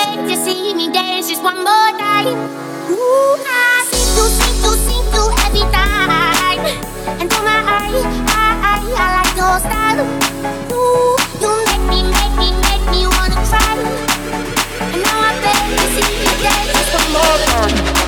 beg to see me dance just one more time. Ooh, I see you every time. And oh my, I like your style. Ooh, you make me wanna try. And now I beg to see me dance just one more time.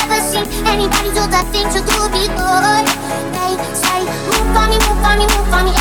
Anybody do that thing you do before. They say, move for me, move for me, move for me.